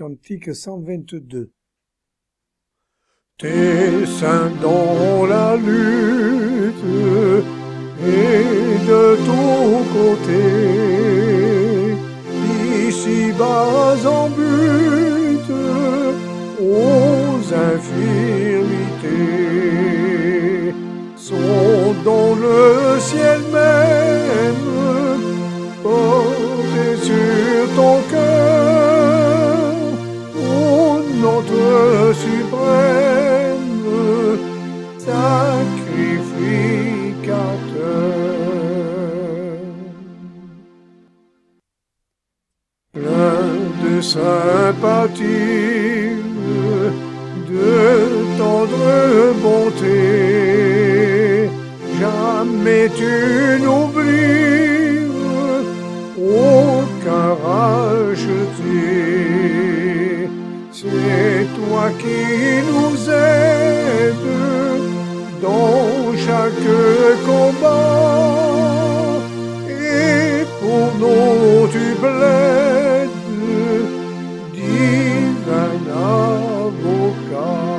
Cantique 122. Tes saints dans la lutte et de tous côtés, ici-bas en but aux infirmités, sont dans le ciel même portés sur ton cœur, ô notre suprême sacrificateur. Plein de sympathie, de tendre bonté, jamais tu n'oublies aucun racheté. C'est toi qui nous aides dans chaque combat, et pour nous tu plaides, divin avocat.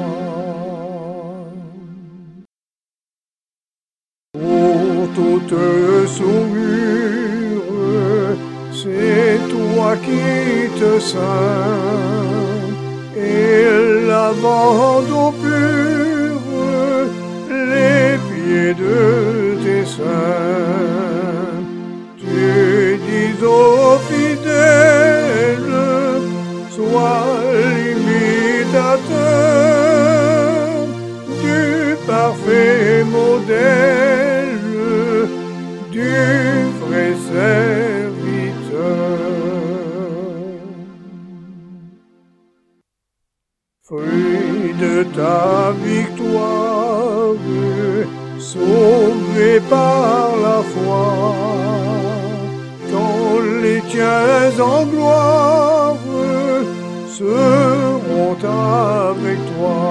Pour toute souillure, c'est toi qui te ceins, et lavant d'eau pure les pieds de tes saints, tu dis aux fidèles, sois l'imitateur du parfait modèle, du vrai serviteur. Fruit de ta victoire, sauvé par la foi, quand les tiens en gloire seront avec toi.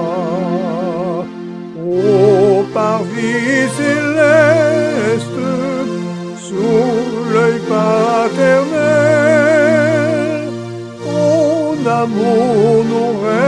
Ô parvis céleste, sous l'œil paternel, ton amour nous reste